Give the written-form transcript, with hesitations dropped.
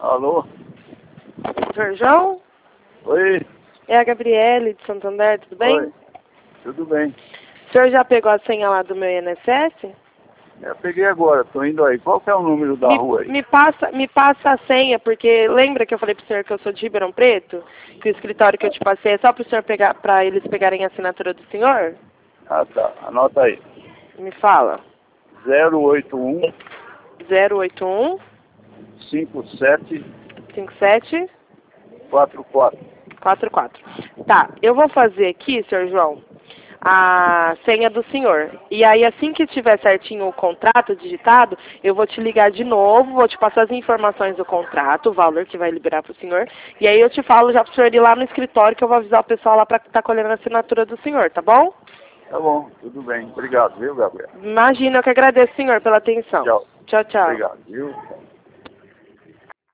Alô? Senhor João? Oi? É a Gabriele de Santander, tudo bem? Oi. Tudo bem. O senhor já pegou a senha lá do meu INSS? Eu peguei agora, tô indo aí. Qual que é o número da rua aí? Me passa a senha, porque lembra que eu falei pro senhor que eu sou de Ribeirão Preto? Que o escritório que eu te passei é só pro senhor pegar, pra eles pegarem a assinatura do senhor? Ah, tá. Anota aí. Me fala. 081 081 57 57 44. 44. Tá, eu vou fazer aqui, senhor João, a senha do senhor. E aí, assim que tiver certinho o contrato digitado, eu vou te ligar de novo, vou te passar as informações do contrato, o valor que vai liberar para o senhor. E aí eu te falo já para o senhor ir lá no escritório, que eu vou avisar o pessoal lá para estar colhendo a assinatura do senhor, tá bom? Tá bom, tudo bem. Obrigado, viu, Gabriel? Imagina, eu que agradeço, senhor, pela atenção. Tchau. Tchau, tchau. Obrigado, viu?